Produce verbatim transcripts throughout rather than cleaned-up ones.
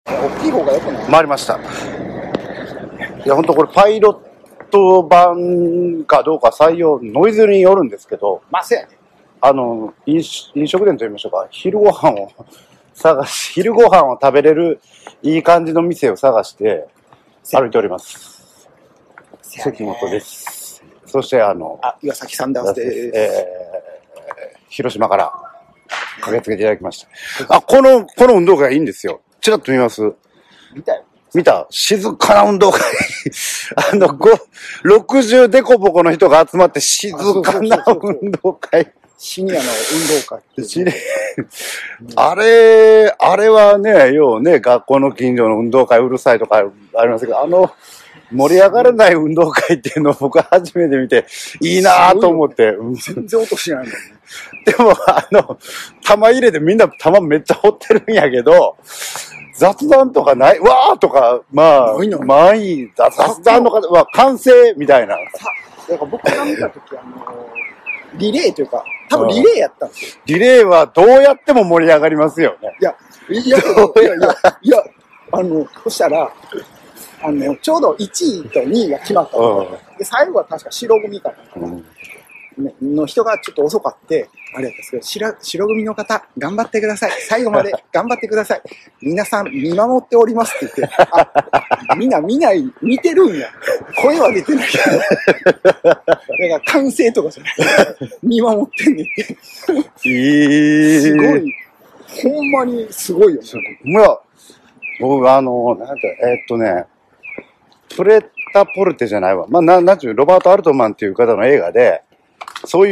大きい方がよくない？ 回りました。いや、ほんとこれパイロット版かどうか採用、ノイズによるんですけど、 まあ、せやね。 あの、飲飲食店と言いましょうか、昼ご飯を探し、昼ご飯を食べれるいい感じの店を探して歩いております。関本です。そして、あの、 あ、岩崎サンダースです。 えー、広島から駆けつけていただきました。あ、この、この運動会いいんですよ。ちらっと見ます？ 見たよ。 見た？静かな運動会。あの、ご、ろくじゅうデコボコの人が集まって静かな運動会。 シニアの運動会って、ね。 あれ、あれはね、要はね、学校の近所の運動会うるさいとかありますけど、あの、盛り上がらない運動会っていうのを僕は初めて見て、いいなぁと思って。 全然音しないもんね。 でも、あの、玉入れてみんな玉めっちゃ掘ってるんやけど、雑談とかない、わーとか、まあ、まあいい、雑談の方は完成みたいな。さ、 だから僕が見たとき、あの、リレーというか、多分リレーやったんですよ。 リレーはどうやっても盛り上がりますよね。 いや、いや、いや、いや、いや、あの、そしたら、あの、ちょうどいちいとにいが決まったの、うん、で、最後は確か白組かな、うんね、の人がちょっと遅かって、あれやったんですけど、白、白組の方、頑張ってください。最後まで頑張ってください。皆さん見守っておりますって言って、あ、みんな見ない、見てるんや。声は出てないけど。だから歓声とかじゃない。見守ってんねんって。 えー、 すごい。ほんまにすごいよね。 いや、僕あの、なんて、えー、っとね、プレッタポルテじゃないわ。まあ、な、なんちゅう、ロバート・アルトマンっていう方の映画で、そういう、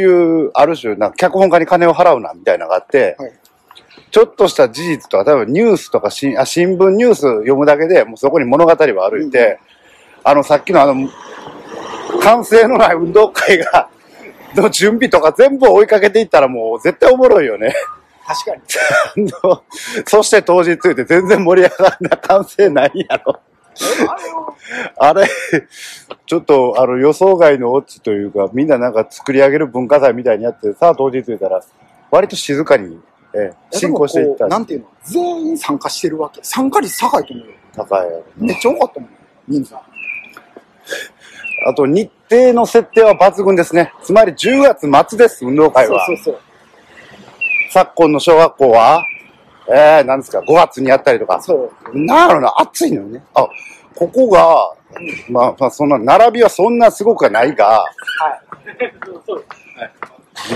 ある種、なんか脚本家に金を払うな、みたいなのがあって、はい、ちょっとした事実とか、多分ニュースとかしあ、新聞ニュース読むだけで、もうそこに物語は歩いて、うん、あの、さっきのあの、完成のない運動会が、の準備とか全部追いかけていったらもう絶対おもろいよね。 確かに。そして当日ついて全然盛り上がらな、完成ないやろ。あれ、ちょっとあの予想外のオチというか、みんななんか作り上げる文化祭みたいにやって、さあ当日言ったら、割と静かに、えー、進行していった。 なんていうの、全員参加してるわけ。参加率高いと思うよ。 高い。 めっちゃ多かったもん、人数。 あと日程の設定は抜群ですね。つまりじゅうがつ末です、運動会は。 そうそうそう。 昨今の小学校は、えー、なんですか、ごがつにやったりとか。 そう。 なんやろな、暑いのよね。あ、ここが、うん、まあ、まあ、そんな、並びはそんなすごくはないが、はい。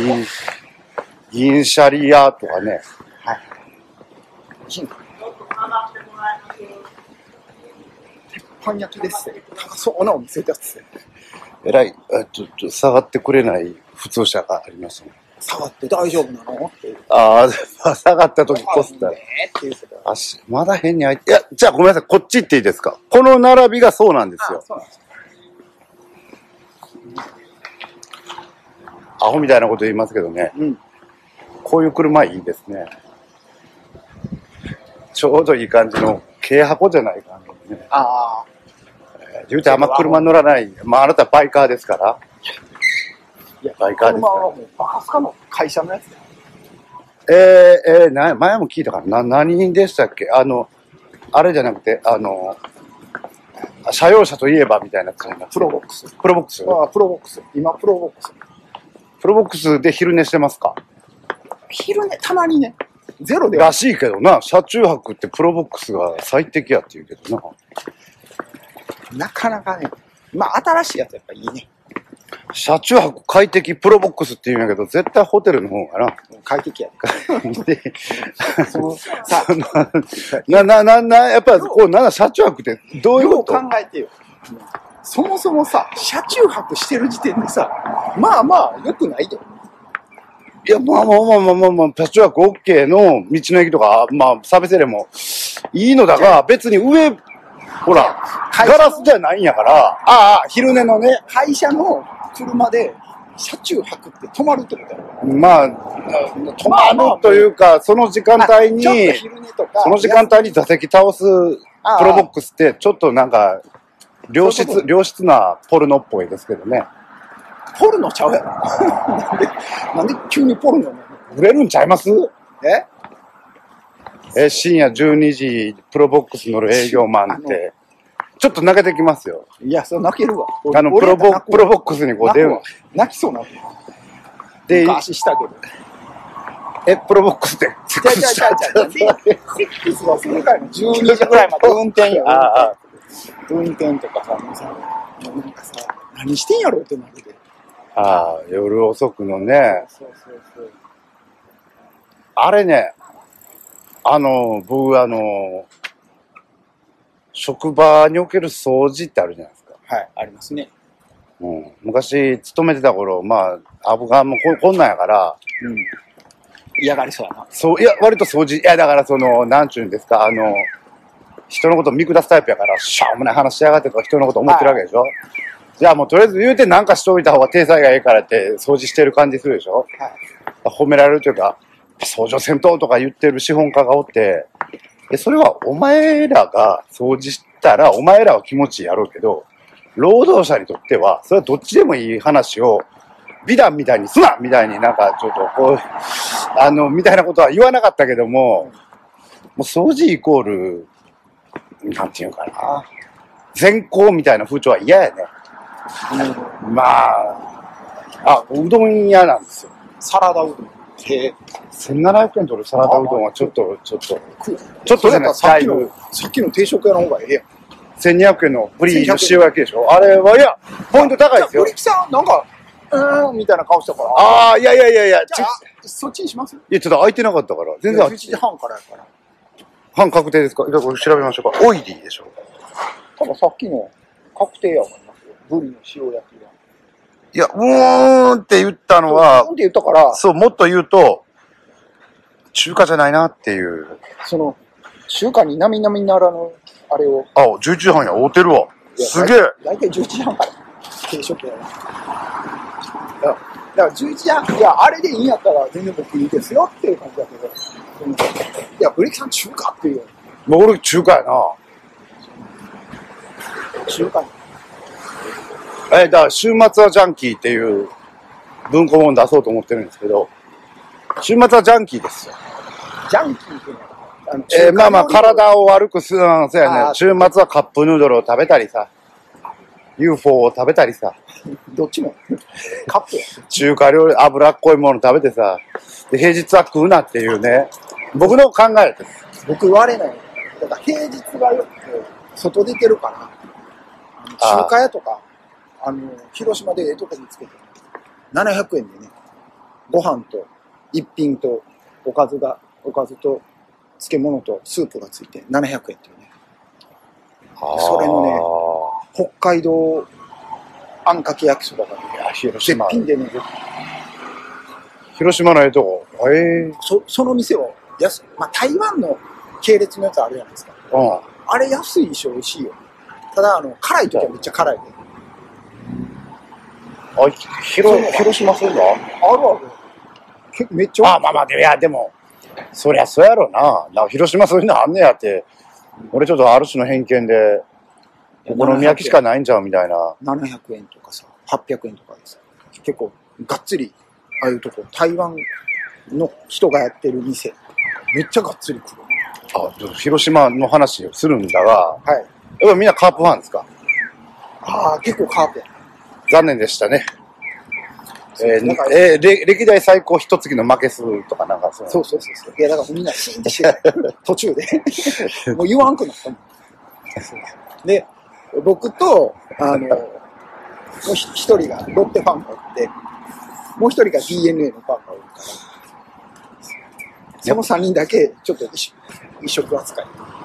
銀、銀シャリアとかね。はい。 鉄板焼きですって。高そうなお店ですって。 えらい、ちょっと下がってくれない普通車がありますね。 下がって大丈夫なのっていう。 ああ、下がった時こすったら。足、まだ変に開いて。いや、じゃあごめんなさい。こっち行っていいですか？この並びがそうなんですよ。ああ、そうなんです。アホみたいなこと言いますけどね。うん。こういう車いいですね。ちょうどいい感じの軽箱じゃない感じね。ああ。えー、言うてあんま車乗らない。まああなたバイカーですから。 いや、バイカーですから。車はもうバカスカの会社のやつだよ。 えー、えー、な、前も聞いたからな、何でしたっけ？あの、あれじゃなくて、あの、車用車といえばみたいな感じな。 プロボックス。 プロボックス。 ああ、プロボックス。今、プロボックス。 プロボックスで昼寝してますか？ 昼寝、たまにね。ゼロでは。らしいけどな、車中泊ってプロボックスが最適やって言うけどな。なかなかね、まあ新しいやつやっぱいいね。 車中泊快適プロボックスって言うんやけど、絶対ホテルの方かな。 快適や。 で、その、さ、な、な、な、な、やっぱこう、な、車中泊ってどういうこと？ よう考えてよ。そもそもさ、車中泊してる時点でさ、まあまあ良くないで。 いや、まあまあまあまあまあまあ、車中泊 OK の道の駅とか、まあ、サービスエリアもいいのだが、別に上、ほら、ガラスじゃないんやから、ああ、昼寝のね、 会社の車で車中泊って泊まるってことやろ。 まあ、泊まるというか、その時間帯に、その時間帯に座席倒すプロボックスって、ちょっとなんか、良質、良質なポルノっぽいですけどね。 ポルノちゃうやろ。なんで、なんで急にポルノなの？ 売れるんちゃいます？ え？ え、深夜じゅうにじ、プロボックス乗る営業マンって、ちょっと泣けてきますよ。 いや、それ泣けるわ。 あの、プロボ、プロボックスにこう出る。 泣きそうな。 で、 昔したけど。 え、プロボックスで。 じゃじゃじゃじゃじゃセックスはそれからじゅうにじぐらいまで運転よ。 ああ運転とかさ、もうさ、なんかさ、何してんやろってなるで。 ああ、夜遅くのね。 そうそうそう。 あれね、あの、僕あの、職場における掃除ってあるじゃないですか。 はい、ありますね。 うん、昔勤めてた頃、まあ、アブガンもここんなんやから、 うん。嫌がりそうやな。 そう、いや、割と掃除、いや、だからその、なんちゅうんですか、あの、人のこと見下すタイプやから、しょうもない話しやがってとか人のこと思ってるわけでしょ、はい、じゃあもうとりあえず言うてなんかしておいた方が体裁がいいからって掃除してる感じするでしょ、はい、褒められるというか、掃除せんととか言ってる資本家がおって、でそれはお前らが掃除したらお前らは気持ちいいやろうけど、労働者にとってはそれはどっちでもいい話を美談みたいにすなみたいになんかちょっとこう、あの、みたいなことは言わなかったけども、もう掃除イコール、なんていうかな、善行みたいな風潮は嫌やね。うん、まあ、あ、うどん屋なんですよ。 サラダうどん。へせんななひゃくえん取るサラダうどんはちょっと、ちょっと、 ちょっとじゃない、さっきの、さっきの定食屋の方がええやん。 せんにひゃくえんのブリの塩焼きでしょ、あれは、いや、ポイント高いですよ。 ブリキさん、なんか、うーん、みたいな顔したから。 ああ、いやいやいやいや、 じゃあ、そっちにします？いや、ちょっと空いてなかったから。全然。 じゅういちじはんからやから。 半確定ですか？じゃあこれ調べましょうか。オイリーでしょ。 多分さっきの確定や思いますよ。ブリの塩焼きは。 いや、うーんって言ったのは、 うーんって言ったから、 そう、もっと言うと、中華じゃないなっていう。 その、中華に並々ならぬ、あれを。 あ、じゅういちじはんや、合うてるわ。すげえ。 だいたいじゅういちじはんから、定食や。だからじゅういちじはん、いや、あれでいいんやったら全然僕いいですよっていう感じだけど、うん、いや、ブリキさん中華っていう。 もう俺中華やな。 中華に。 え、だから週末はジャンキーっていう文庫本出そうと思ってるんですけど、週末はジャンキーですよ。 ジャンキーっていうのはあのえー、まあまあ体を悪くするのそうやね。週末はカップヌードルを食べたりさ、ユーフォー を食べたりさ。 どっちもカップや。 中華料理、脂っこいもの食べてさ、で平日は食うなっていうね、僕の考えです。 僕言われない。だから平日はよく外出てるから、中華屋とか、あの、広島でええとこ見つけて、ななひゃくえんでね、ご飯と一品とおかずが、おかずと漬物とスープがついてななひゃくえんっていうね。それのね、北海道あんかけ焼きそばがね、 広島絶品でね、 広島のええとこ。えー、 そその店を安、まあ、台湾の系列のやつあるじゃないですか。 うん、 あれ安いし美味しいよ。ただあの辛い時はめっちゃ辛いで。 あ、広広島そういうのあるある。結構めっちゃ。 あ、まあまあいやでもそりゃそうやろな。なんか広島そういうのあんねやって。俺ちょっとある種の偏見でお好み焼きしかないんちゃうみたいな。 ななひゃくえんとかさ、はっぴゃくえんとかでさ、結構がっつりああいうとこ台湾の人がやってる店、めっちゃがっつり来る。 あ、広島の話をするんだが、 はい。 やっぱみんなカープファンですか？ ああ、結構カープや。 残念でしたね。えーえー、歴代最高一月の負け数とかなんかそう。 そうそうそうそう。いやだからみんなシーンとしてる途中でもう言わんくなったもん。で、僕とあのもう一人がロッテファンがおって、もう一人が ディーエヌエー のファンがおるから、その三人だけちょっと一一色扱い。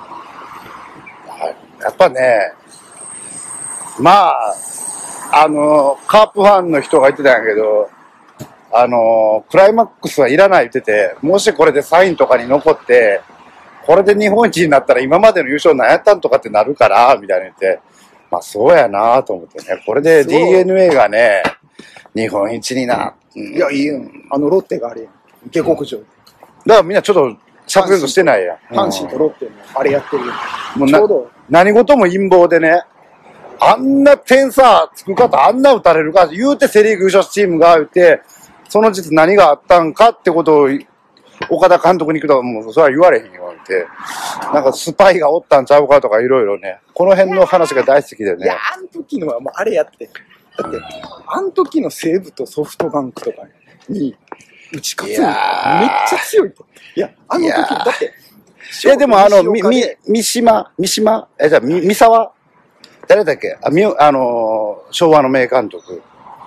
やっぱね、まあ。あの、カープファンの人が言ってたんやけど、あの、クライマックスはいらないって言ってて、もしこれでサインとかに残って、これで日本一になったら今までの優勝何やったんとかってなるから、みたいな言って、まあそうやなと思ってね、これで ディーエヌエー がね、日本一にな、 うん、いや、いいよ。あのロッテがあれやん。下克上。 だからみんなちょっと釈然としてないやん。 阪神とロッテのあれやってるよ。 もうちょうど何事も陰謀でね、あんな点差つくかとあんな打たれるか言うてセリーグ優勝チームが言うて、その実何があったんかってことを岡田監督に行くともうそれは言われへんよ。 て、なんかスパイがおったんちゃうかとかいろいろね、この辺の話が大好きでね。 いや、あの時のはもうあれやって。だって、あの時の西武とソフトバンクとかに打ち勝つのめっちゃ強いと。いや、あの時、だって、 いや、でもあの、み、み、三島、三島、え、じゃあ、み、三沢誰だっけあ、み、あのー、昭和の名監督。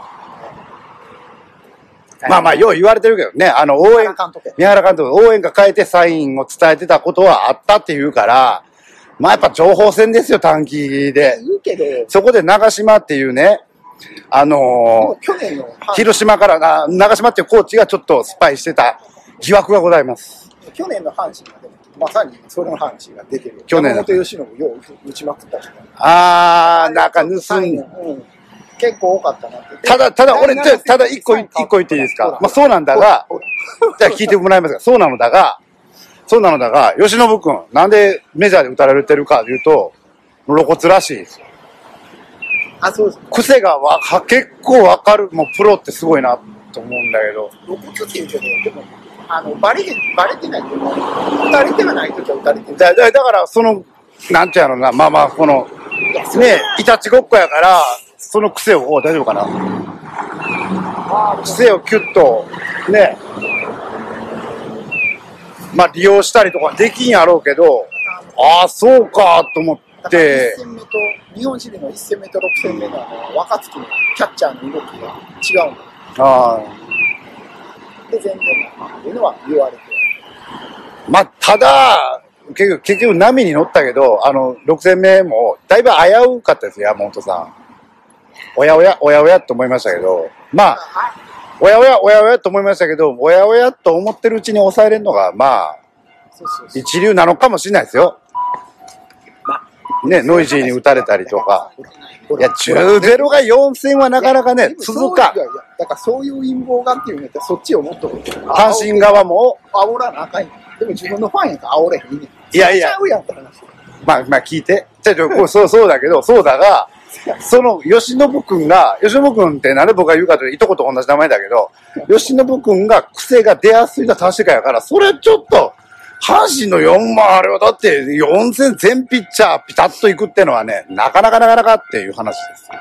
まあまあ、よう言われてるけどね、あの、応援、三原監督、応援歌変えてサインを伝えてたことはあったって言うから、まあやっぱ情報戦ですよ、短期で。 言うけど、 そこで長島っていうね、あのー、 去年の広島からな、長島っていうコーチがちょっとスパイしてた疑惑がございます。 去年の阪神が、まさにそれの阪神が出てる。 去年山本由伸、よう打ちまくったし、ね。 あー、なんか盗んで。 結構多かったなって。 ただ、ただ、俺、ただ一個、一個言っていいですか。まあそうなんだが、じゃあ聞いてもらいますが、そうなのだが、そうなのだが、吉信くん、なんでメジャーで打たれてるかというと、露骨らしいですよ。 あ、そうです。 癖がわか、結構わかる。もうプロってすごいなと思うんだけど。 露骨って言うけど、でも、あの、バレて、バレてないけど、打たれてはないときは打たれてる。 だ、だ、だから、その、なんていうのな、まあまあ、この、ね、いたちごっこやから、その癖を、お大丈夫かな。癖をキュッと、ね、まあ利用したりとかできんやろうけど、ああ、そうかと思って。 いち戦目と、日本シリーズのいち戦目とろく戦目のあの若月のキャッチャーの動きが違うんだ。ああ。で、全然なっていうのは言われてる。 まあ、ただ、結局、結局波に乗ったけど、あの、ろく戦目も、だいぶ危うかったですよ、山本さん。おやおや、おやおやと思いましたけど、まあ、おやおや、おやおやと思いましたけど、おやおやと思ってるうちに抑えれるのが、まあ、一流なのかもしれないですよ。ね、ノイジーに打たれたりとか。いや、じゅうたいゼロがよん戦はなかなかね、続かん。 いやいや、だからそういう陰謀がっていうんだったら、そっちをもっと。 阪神側も。 煽らなあかんやん。でも自分のファンやから煽れへんねん。 いやいや。まあ、まあ聞いて。じゃあ、そう、そうだけど、そうだが、その、吉信くんが、吉信くんってなんで僕が言うかというと、いとこと同じ名前だけど、吉信くんが癖が出やすいのは確かやから、それちょっと、阪神のよんまんあれはだってよん戦全ピッチャーピタッといくってのはね、なかなかなかなかっていう話です。こ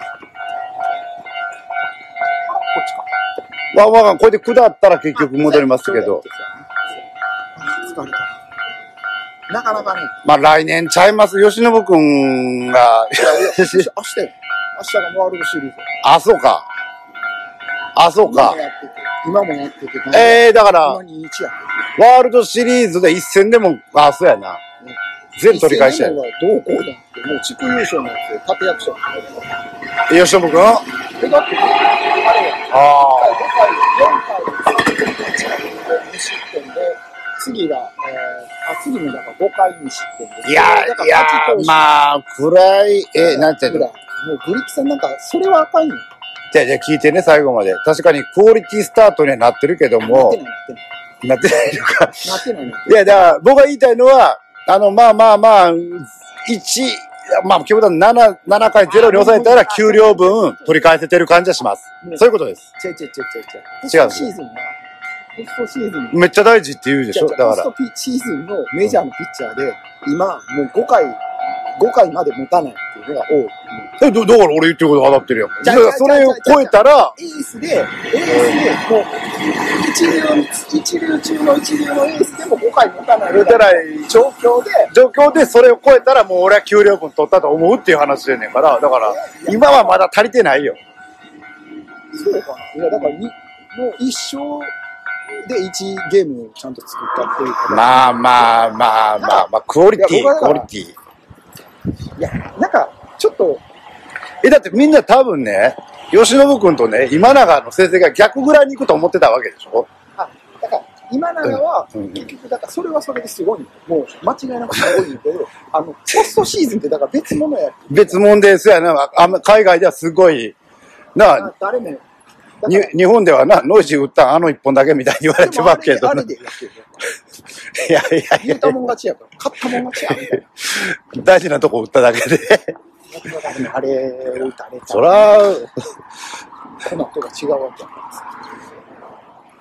っちか。まあまあ、これで下ったら結局戻りますけど。 疲れた。なかなかね。 まあ来年ちゃいます。吉信くんが。 いやいや、明日よ。明日がワールドシリーズ。 あ、そうか。あ、そうか。 今もやってて。 ええー、だから、ワールドシリーズで一戦でも、あ、そうやな。ね、全取り返して。 どうこうだって、もう地区優勝のやつで立役者。 吉信くんえ、だって、あれや。ああ。 よんかい、よんかい、に失点で、次が、えー、あ、次もだからごかいに失点で。 いや、いや、まあ、暗い、え、なんていうの。もう、グリキさんなんか、それはあかんよ。 じゃあ、じゃあ聞いてね、最後まで。確かにクオリティスタートにはなってるけども。なってない、なってない。なってないのか。なってない、なってない。いや、だから、僕が言いたいのは、あの、まあまあまあ、いち、まあ、極端になな、ななかいゼロに抑えたら、給料分取り返せてる感じはします。そういうことです。 違う違う違う違う。違う。 シーズンは、ポストシーズン。 めっちゃ大事って言うでしょ、だから。 ポストシーズンのメジャーのピッチャーで、今、もうごかい、ごかいまで持たないっていうのが多い。 え、だから俺言ってること当たってるよ。じゃあ、それを超えたら、 エースで、エースで、もう、一流、一流中の一流のエースでもごかい持たない。 持たない状況で、 状況でそれを超えたらもう俺は給料分取ったと思うっていう話でねんから、だから、今はまだ足りてないよ。 そうかな。いや、だから、もう一生でいちゲームをちゃんと作ったっていうか。 まあまあまあまあまあ、クオリティ、クオリティ。 いや、なんか、ちょっと、 え、だってみんな多分ね、吉信くんとね、今永の成績が逆ぐらいに行くと思ってたわけでしょ？ あ、だから、今永は、結局、だからそれはそれですごい、もう間違いなくすごいんだけど、あの、ポストシーズンってだから別物や。 別物ですやな、海外ではすごい、なあ、 誰も、 に日本ではな、ノイジー打ったあの一本だけみたいに言われてますけど、ね。いやいやいや。 言うたもん勝ちやから、勝ったもん勝ちやみたいな。 大事なとこ打っただけで。 あれ、打たれた。 そら、 この後が違うわけやから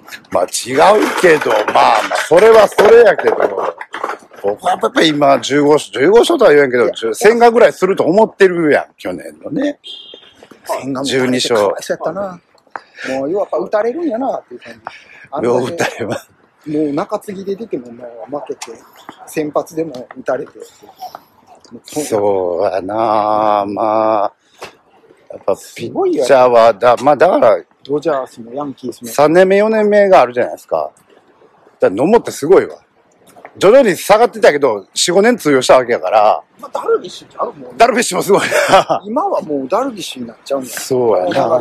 まあ違うけど、まあまあ、それはそれやけど、僕はやっぱり今じゅうご、じゅうご勝とは言えんけど、千賀ぐらいすると思ってるやん、去年のね。 千賀もじゅうに勝。かわいそうやったな。もう、要はやっぱ打たれるんやな、っていう感じ。 よう打たれば。 もう中継ぎで出てももう負けて、先発でも打たれて。 そうやなまあ、やっぱピッチャーは、だ、まあだから、 ドジャースもヤンキースも。 さんねんめ、よねんめがあるじゃないですか。だから野茂ってすごいわ。徐々に下がってたけど、よん、ごねん通用したわけやから。 まあ、ダルビッシュちゃうもん。 ダルビッシュもすごいな。 今はもうダルビッシュになっちゃうんだよ。 そうやな。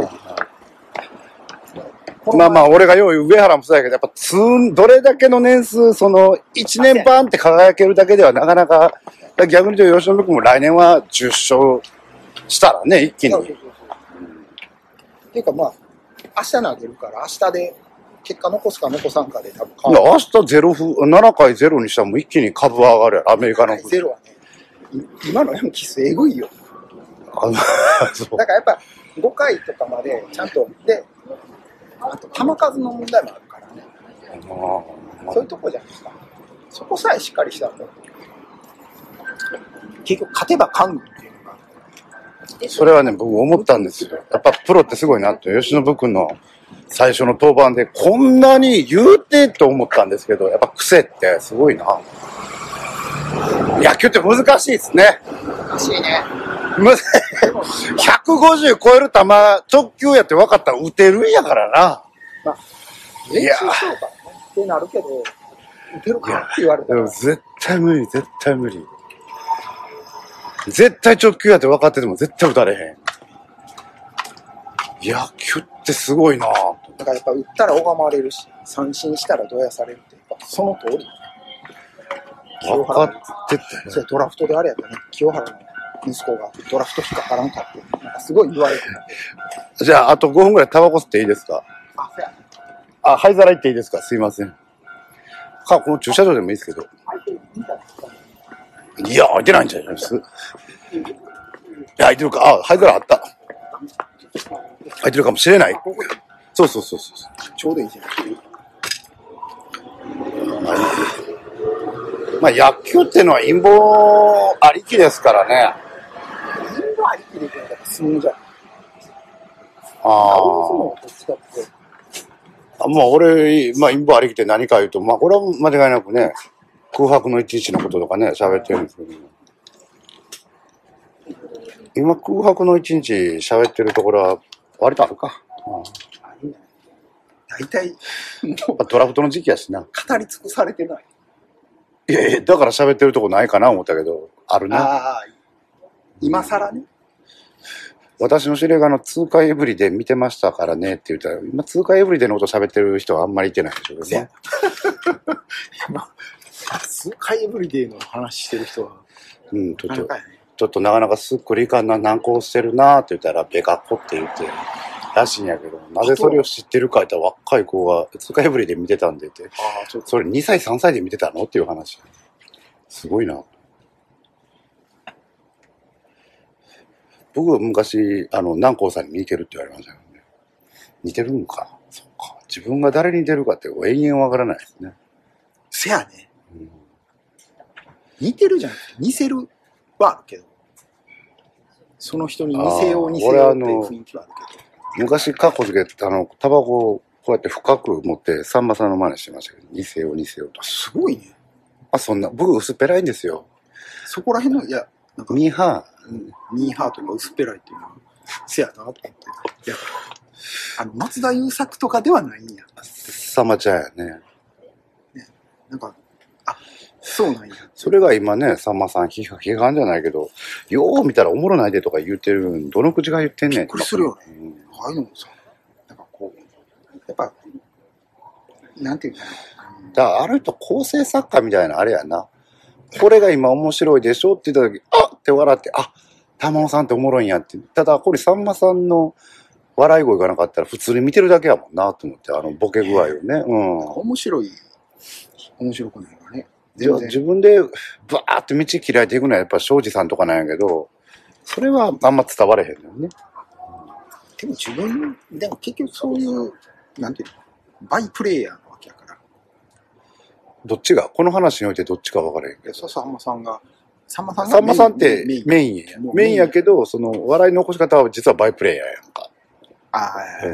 まあまあ、俺がよう上原もそうやけど、やっぱつん、どれだけの年数、その、いちねんパンって輝けるだけではなかなか、逆に言うと吉野君も来年はじゅっ勝したらね、一気に。そうそうそうそうっていうかまあ、明日投げるから、明日で結果残すか残さんかで多分変わる。いや、明日ゼロふ、ななかいゼロにしたらもう一気に株上がるやろ、アメリカの。 ゼロはね、今のヤンキースえぐいよ。 あそうだからやっぱごかいとかまでちゃんと、で、あと球数の問題もあるからね。あそういうとこじゃないですか。そこさえしっかりしたらもう、結局勝てば勝つっていうのが。 それはね、僕思ったんですよ。やっぱプロってすごいなって、吉信君の最初の登板でこんなに言うてと思ったんですけど、やっぱ癖ってすごいな。野球って難しいですね。 難しいね。 ひゃくごじゅう超える球、直球やって分かったら打てるんやからな。 まあ、練習しようかってなるけど、打てるかって言われたら。 絶対無理、絶対無理。絶対直球やって分かってても絶対打たれへん。野球ってすごいな。 だからやっぱ打ったら拝まれるし、三振したらどやされるって、やっぱその通り。 分かってて。 それドラフトであれやったね。清原の息子がドラフト引っかからんかって、なんかすごい言われてた。じゃあ、あとごふんぐらいタバコ吸っていいですか？ あ、そうや。 あ、灰皿行っていいですか？すいません。か、この駐車場でもいいですけど。いや、開いてないんじゃないです。いや、開いてるか。あ、灰皿あった。開いてるかもしれない。そうそうそうそう。 ちょうどいいじゃん。 まあ、野球っていうのは陰謀ありきですからね。 陰謀ありきでいくのが相撲じゃん。あああ。まあ、俺、まあ、陰謀ありきって何か言うと、まあ、これは間違いなくね、空白の一日のこととかね、喋ってるんですけど、今、空白の一日喋ってるところは、割とあるか。 大体、 ドラフトの時期やしな。 語り尽くされてない。 いやいや、だから喋ってるとこないかな思ったけど、あるな。 ああ、今更ね。 私の知り合いがあの、通過エブリで見てましたからねって言ったら、今通過エブリでのこと喋ってる人はあんまりいてないでしょうけどね。 通過エブリデイの話してる人は、 うん、ちょっと、ちょっとなかなかすっくりいかんな、難航してるなって言ったら、ベカっ子って言って、らしいんやけど、なぜそれを知ってるか言ったら若い子が、通過エブリで見てたんでって、ああ、ちょっとそれにさい、さんさいで見てたのっていう話。すごいな。僕昔、あの、南光さんに似てるって言われましたけどね。似てるんか。そうか。自分が誰に似てるかって永遠わからないですね。 せやね。うん、似てるじゃん。似せるはあるけど。その人に似せよう似せようっていう雰囲気はあるけど。 昔、カッコつけて、あの、タバコをこうやって深く持って、さんまさんの真似してましたけど、似せよう似せようと。 すごいね。 あ、そんな、僕薄っぺらいんですよ。 そこら辺の、いや、 なんかミーハー、うん、ミーハーとか薄っぺらいっていうのは、せやなと思って。いや、あの、松田優作とかではないんや。 さんまちゃんやね。 ね、なんか、あ、そうなんや。 それが今ね、さんまさん批判、批判じゃないけど、よう見たらおもろないでとか言ってる、どの口が言ってんねん。びっくりするよね。うん、ああいうのもさ、なんかこう、やっぱ、なんていうかな。 だからある人構成作家みたいなあれやな。これが今面白いでしょって言った時、あって笑って、あ、玉尾さんっておもろいんやって。ただ、これさんまさんの笑い声がなかったら普通に見てるだけやもんなと思って、あのボケ具合をね。うん。 面白い、面白くないからね。 自分でバーって道切られていくのはやっぱ庄司さんとかなんやけど、それはあんま伝われへんのよね。 でも自分、でも結局そういう、なんていうの、 バイプレイヤーなわけやから。 どっちがこの話においてどっちか分からへんけど。 そう、さんまさんが、さんまさんがさんまさんってメインや。メインやけど、その笑いの起こし方は実はバイプレイヤーやんか。 ああ、うん、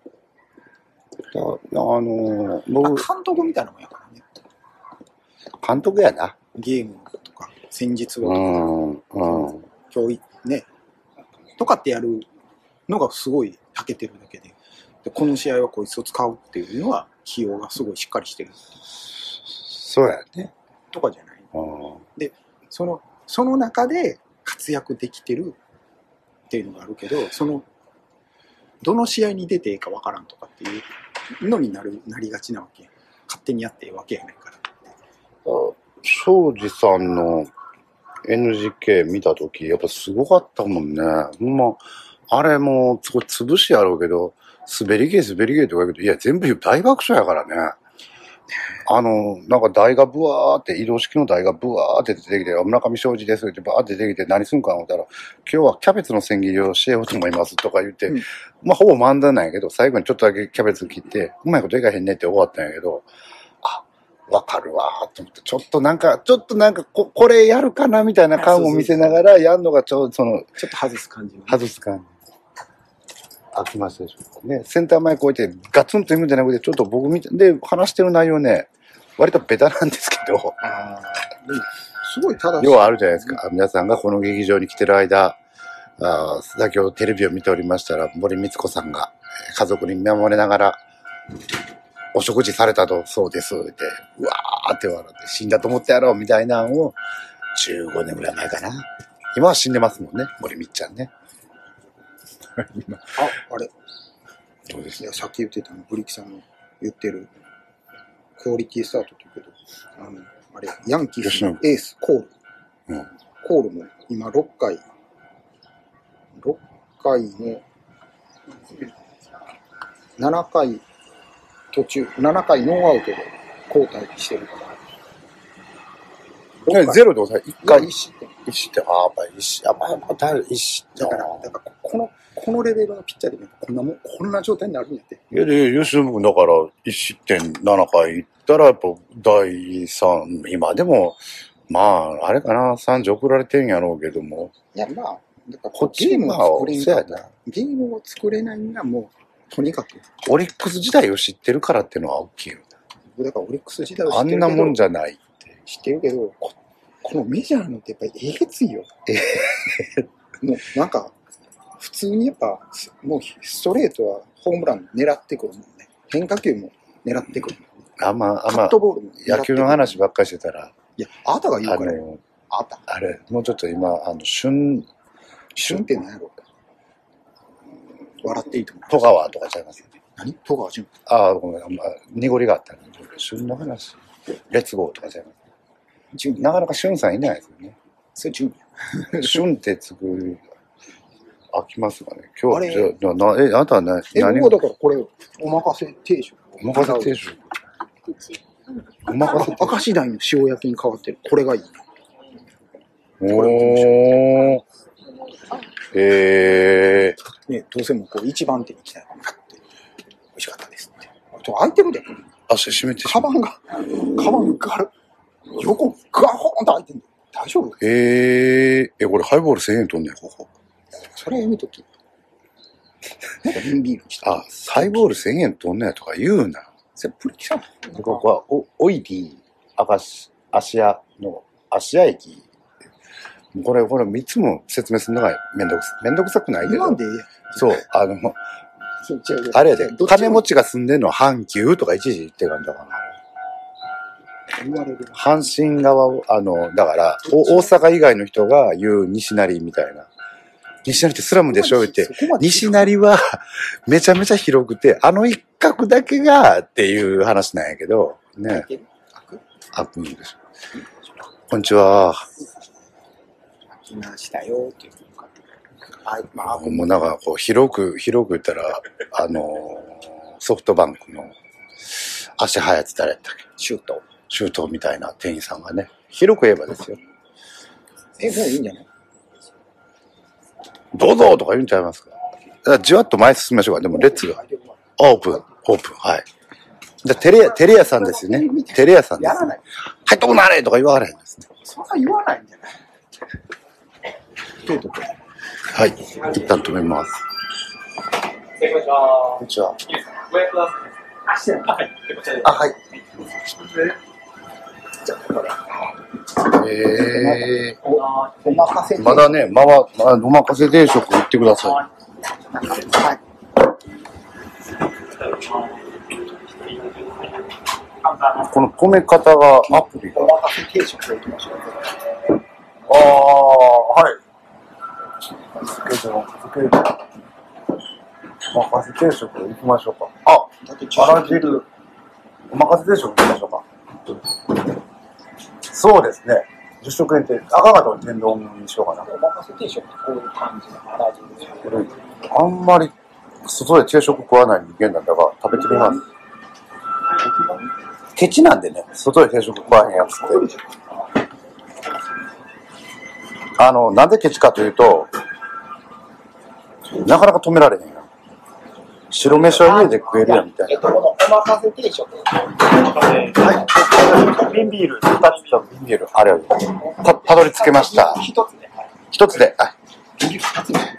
あのー、僕監督みたいなもんやからね。 監督やな。 ゲームとか戦術とか、うんうん、 教育ねとかってやるのがすごい長けてるだけで、でこの試合はこいつを使うっていうのは起用がすごいしっかりしてる。 そうやね。 とかじゃない。で、そのその中で活躍できてるっていうのがあるけど、そのどの試合に出ていいかわからんとかっていうのになるなりがちなわけ。勝手にやっていいわけやないから。 庄司さんの エヌジーケー 見たとき、やっぱすごかったもんね。ほんま、あれもう、潰しやろうけど、滑り芸滑り芸とか言うけど、いや、全部大爆笑やからね。あの、なんか台がブワーって、移動式の台がブワーって出てきて、村上庄司ですってバーって出てきて、何すんか思ったら、今日はキャベツの千切りをしようと思いますとか言って、うん、まあ、ほぼ漫談なんやけど、最後にちょっとだけキャベツ切って、うまいこといかへんねって終わったんやけど、あ、わかるわーって思って、ちょっとなんか、ちょっとなんかこ、これやるかなみたいな感を見せながらやるのがちょうどその、 ちょっと外す感じ、ね。 外す感じ。飽きましたでしょうかね。センター前こうやってガツンと言うんじゃなくて、ちょっと僕見て、で、話してる内容ね、割とベタなんですけど。 あすごい正しい。 要はあるじゃないですか。皆さんがこの劇場に来てる間、あ先ほどテレビを見ておりましたら、森光子さんが家族に見守れながら、お食事されたと、そうです、って、うわーって笑って、死んだと思ってやろう、みたいなのを、じゅうごねんぐらい前かな。今は死んでますもんね、森みっちゃんね。 あ、あれ。そうですね。さっき言ってたの、ブリキさんの言ってる、クオリティスタートって言うけど、あの、あれ、ヤンキースのエース、コール。うん、コールも今ろっかい、ろっかいの、ななかい、途中、ななかいノーアウトで交代してるから。 ゼロで抑え、いっかい。 いち失点。 いち失点。ああ、やっぱりいち、やっぱりだいいち失点。 だから、だからこの、このレベルのピッチャーでね、こんなもん、こんな状態になるんやって。 いや、で、吉野君だから、いち失点ななかいいったら、やっぱ、だいさん、今でも、まあ、あれかな、さんじ送られてんやろうけども。 いや、まあ、だからこっちゲームを作れんかったら、ゲームを作れないのがもう、とにかく。 オリックス時代を知ってるからっていうのは大きいよ。 だからオリックス時代を知ってるけど。 あんなもんじゃないって。 知ってるけど、こ, このメジャーのってやっぱりえげついよ。もうなんか、普通にやっぱ、もうストレートはホームラン狙ってくるもんね。変化球も狙ってくる。 あんま、あんま、 カットボールも野球の話ばっかりしてたら。 いや、あなたが言うからよ。あなた。 あれ、もうちょっと今、あの、旬、 旬って何やろうか。笑っていいと思う。 戸川とかちゃいますよね。 何戸川淳。 ああ、ごめん、まあ、濁りがあったね。旬の話。列号とかちゃいます。なかなか旬さんいないですよね。 それ淳や。旬ってつく、飽きますかね。今日、じゃあ、な、え、あなたは何え、何もだからこれ、おまかせ定食。 おまかせ定食。おまかせ定食。 明石鯛の塩焼きに変わってる。これがいい。 おー。へー。ね、どうせもこう一番手に来たら、美味しかったですって。開いてるで。 足閉めてしまう。カバンが、カバンが、横ガホーンと開いてる。大丈夫？ えー、え、これハイボールせんえんとんねん、ここ。 それやめとき。なんか瓶ビールにした。 あ、ハイボールせんえんとんねんとか言うな。 それプリキさん。 ここは、お、オイリー、明石、芦屋の、芦屋駅。これ、これみっつも説明するのがめんどくさ、めんどくさくないけど。 なんでそう、あの、あれやで、金持ちが住んでるのは阪急とか一時言ってたんだからな。阪神側を、あの、だから、大阪以外の人が言う西成みたいな。西成ってスラムでしょって。西成はめちゃめちゃ広くて、あの一角だけがっていう話なんやけど、ね。開くんです。こんにちは。 来ましたよっていうか。 はい、まあ、もうなんかこう広く、広く言ったら、あの、ソフトバンクの足速いやつ誰やったっけ？ シュート。 シュートみたいな店員さんがね、広く言えばですよ。 え、もういいんじゃない？ どうぞとか言うんちゃいますか？だからじわっと前進みましょうか。でもレッツが。オープン、オープン、はい。 じゃテレ、テレ屋さんですよね。テレ屋さんです。 やらない。 はい、どうなれとか言われへんですね。 そんな言わないんじゃない。 はい。一旦止めます。 こんにちは。あ、はい。 えー、 お任せ。 まだね、まだ、まだお任せ定食行ってください。はい。この止め方がアプリが。 お任せ定食を行きましょう。 ああ、はい。お任せ定食行きましょうか。あ、あら汁。お任せ定食行きましょうか。そうですね。じゅっ食限定。赤型の天丼にしようかな。 お任せ定食ってこういう感じのあら汁です。 あんまり外で定食食わない人間なんだが食べてみます。ケチなんでね、外で定食食わへんやつって。あの、なんでケチかというと、なかなか止められへんやん。白飯は家で食えるやんみたいな。 えっと、このお任せ定食。 はい。瓶ビール、二つと瓶ビール、あれはた、たどり着けました。 一つで。 一つで、あ、 二つで。